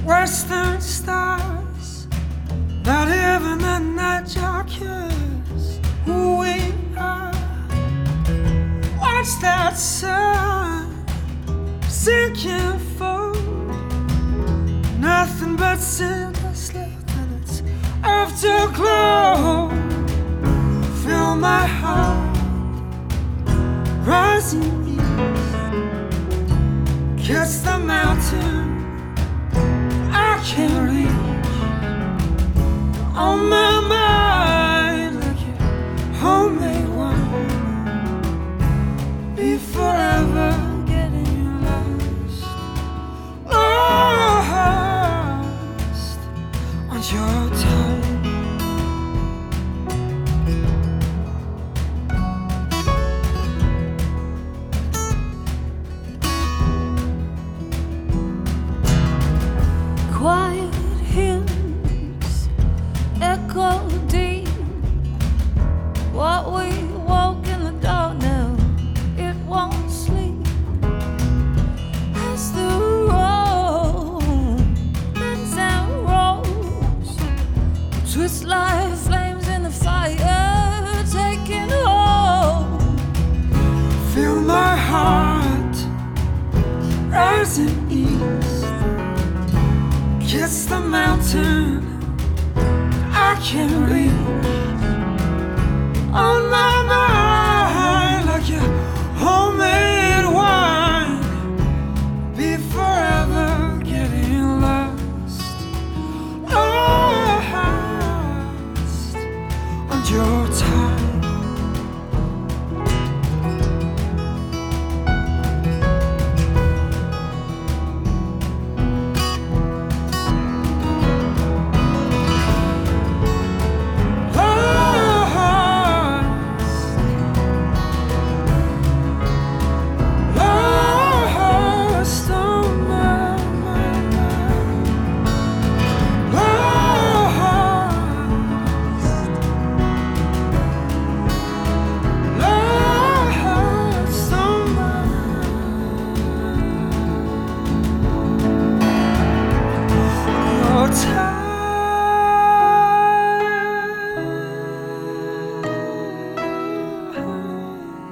Western stars, not even a night your kiss. Who we are. Watch that sun sinking full. Nothing but cinders left in its afterglow. Feel my heart rising east. Kiss the mountain I can't reach. On my mind like your homemade wine. Be forever getting lost, lost on your time. Quiet hymns echo deep. What we woke in the dark now, it won't sleep. As the road bends and rolls, twist like flames in the fire, taking hold. Feel my heart rising east. Kiss the mountain I can't reach. On my mind like your homemade wine. Be forever getting lost, lost on your time.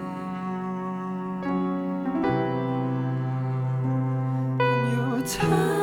Time.